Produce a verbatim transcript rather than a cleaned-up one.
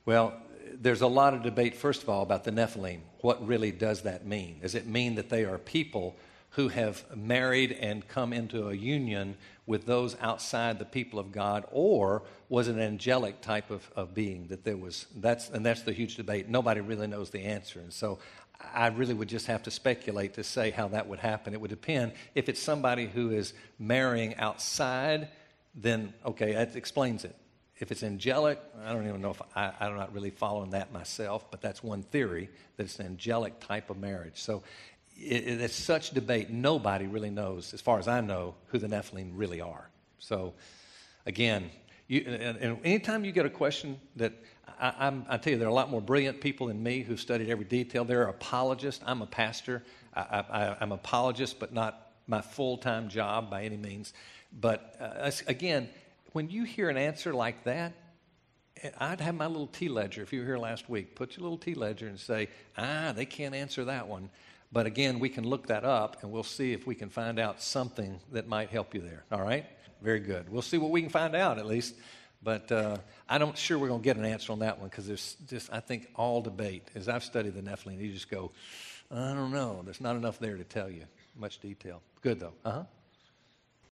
Well, there's a lot of debate, first of all, about the Nephilim. What really does that mean? Does it mean that they are people who have married and come into a union with those outside the people of God, or was it an angelic type of, of being that there was? That's and that's the huge debate. Nobody really knows the answer, and so I really would just have to speculate to say how that would happen. It would depend. If it's somebody who is marrying outside, then okay, that explains it. If it's angelic, I don't even know if I, I'm not really following that myself, but that's one theory, that it's an angelic type of marriage. So it, it, it's such debate. Nobody really knows, as far as I know, who the Nephilim really are. So again, you, and, and anytime you get a question that, I, I'm, I tell you, there are a lot more brilliant people than me who've studied every detail. There are apologists. I'm a pastor. I, I, I'm an apologist, but not my full-time job by any means. But uh, again, when you hear an answer like that, I'd have my little tea ledger. If you were here last week, put your little tea ledger and say, ah, they can't answer that one. But again, we can look that up, and we'll see if we can find out something that might help you there. All right? Very good. We'll see what we can find out, at least. But uh, I'm not sure we're going to get an answer on that one, because there's just, I think, all debate. As I've studied the Nephilim, you just go, I don't know. There's not enough there to tell you much detail. Good, though. Uh-huh.